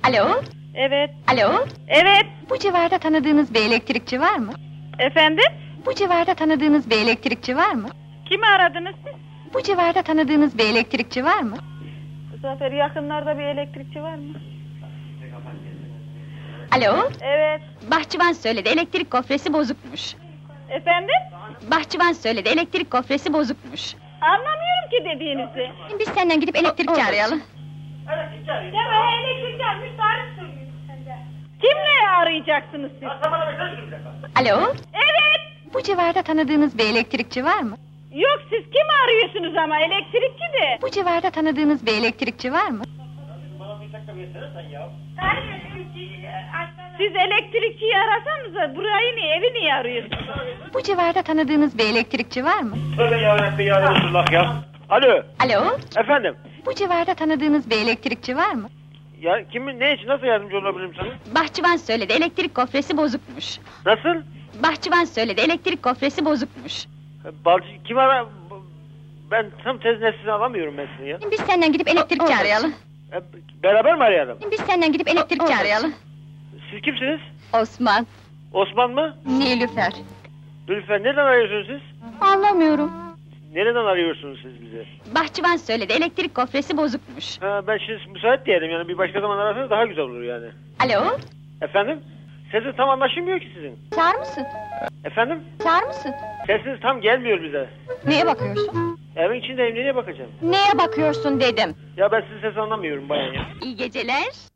Alo? Evet. Alo? Evet. Bu civarda tanıdığınız bir elektrikçi var mı? Efendim? Bu civarda tanıdığınız bir elektrikçi var mı? Kimi aradınız siz? Bu civarda tanıdığınız bir elektrikçi var mı? Zafer, yakınlarda bir elektrikçi var mı? Alo? Evet. Bahçıvan söyledi, elektrik gofresi bozukmuş. Efendim? Bahçıvan söyledi, elektrik gofresi bozukmuş. Anlamıyorum ki dediğinizi. Biz senden gidip elektrikçi arayalım. Deme, elektrikçi almış, tarif söylüyorsun sen de. Kimle arayacaksınız siz? Alo? Evet. Bu civarda tanıdığınız bir elektrikçi var mı? Yok, siz kimi arıyorsunuz ama, elektrikçi de. Bu civarda tanıdığınız bir elektrikçi var mı? Siz elektrikçiyi arasanıza, burayı niye, evi niye arıyorsunuz? Bu civarda tanıdığınız bir elektrikçi var mı? Tövbe yarabbim ya Resulullah ya. Alo, Alo? efendim. Bu civarda tanıdığınız bir elektrikçi var mı? Ya kimin, ne için, nasıl yardımcı olabilirim sana? Bahçıvan söyledi, elektrik gofresi bozukmuş. Nasıl? Bahçıvan söyledi, elektrik gofresi bozukmuş. Balcı, kim ara... Ben tam tez neslini alamıyorum ben sizi ya. Biz senden gidip elektrikçi arayalım. Beraber mi arayalım? Biz senden gidip elektrikçi arayalım. Siz kimsiniz? Osman, Osman mı? Nilüfer. Lütfen, nereden arıyorsunuz siz? Anlamıyorum. Nereden arıyorsunuz siz bizi? Bahçıvan söyledi, elektrik gofresi bozukmuş. Ha, ben şimdi müsait değilim yani, bir başka zaman ararsanız daha güzel olur yani. Alo? Efendim? Sesiniz tam anlaşılmıyor ki sizin. Çağır mısın? Efendim? Çağır mısın? Sesiniz tam gelmiyor bize. Neye bakıyorsun? Evin içindeyim, nereye bakacağım? Neye bakıyorsun dedim. Ya ben sizin sesini anlamıyorum bayan ya. İyi geceler.